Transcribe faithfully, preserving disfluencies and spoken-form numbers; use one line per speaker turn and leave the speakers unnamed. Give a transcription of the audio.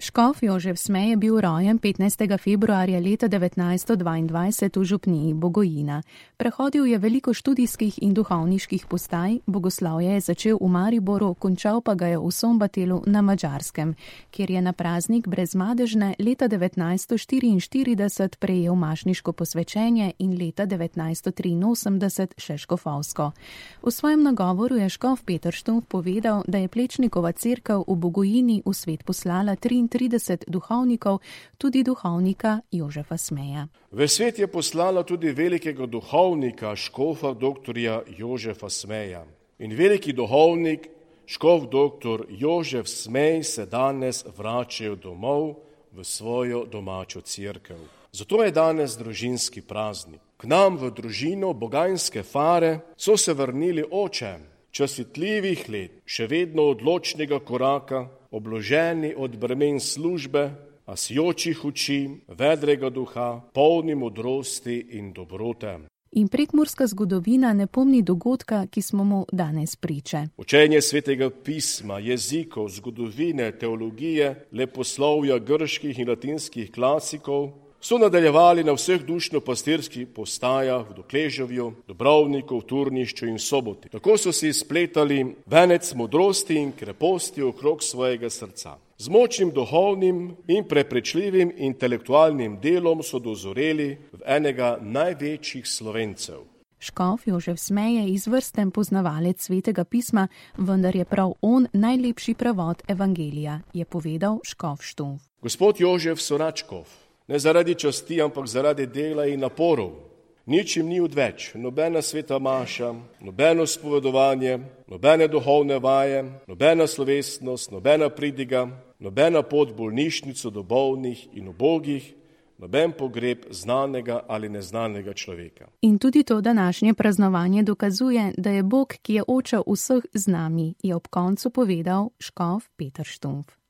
Škof Jožef Smej je bil rojen petnajstega februarja leta devetnajststo dvaindvajset v župniji Bogojina. Prehodil je veliko študijskih in duhovniških postaj, bogoslovje je začel v Mariboru, končal pa ga je v Sombatelu na Madžarskem, kjer je na praznik Brezmadežne leta devetnajststo štiriinštirideset prejel mašniško posvečenje in leta devetnajststo triinosemdeset še škofovsko. V svojem nagovoru je škof Peter Štumpf povedal, da je Plečnikova cerkev v Bogojini v svet poslala triintrideset duhovnikov, tudi duhovnika Jožefa Smeja.
V svet je poslala tudi velikega duhovnika, škofa doktorja Jožefa Smeja. In veliki duhovnik, škof doktor Jožef Smej, se danes vračajo domov v svojo domačo cerkev. Zato je danes družinski praznik. K nam v družino Boganjske Fare so se vrnili oče, častitljivih let, še vedno odločnega koraka, obloženi od bremen službe, a sijočih oči, vedrega duha, polni modrosti in dobrote.
In prekmurska zgodovina ne pomni dogodka, ki smo mu danes priče.
Učenje svetega pisma, jezikov, zgodovine, teologije, leposlovja grških in latinskih klasikov so nadaljevali na vseh dušno-pastirskih postajah v Dokleževju, Dobrovniku, v Turnišču in Soboti. Tako so si spletali venec modrosti in kreposti okrog svojega srca. Z močnim duhovnim in preprečljivim intelektualnim delom so dozoreli v enega največjih Slovencev.
Škof Jožef Smej je izvrsten poznavalec svetega pisma, vendar je prav on najlepši prevod evangelija, je povedal škof Štumpf.
Gospod Jožef Soračkov, ne zaradi časti, ampak zaradi dela in naporov. Ničim ni odveč, nobena sveta maša, nobeno spovedovanje, nobene duhovne vaje, nobena slovesnost, nobena pridiga, nobena pot v bolnišnico do bolnih in ubogih, noben pogreb znanega ali neznanega človeka.
In tudi to današnje praznovanje dokazuje, da je Bog, ki je oče vseh z nami, je ob koncu povedal škof Peter Štumpf.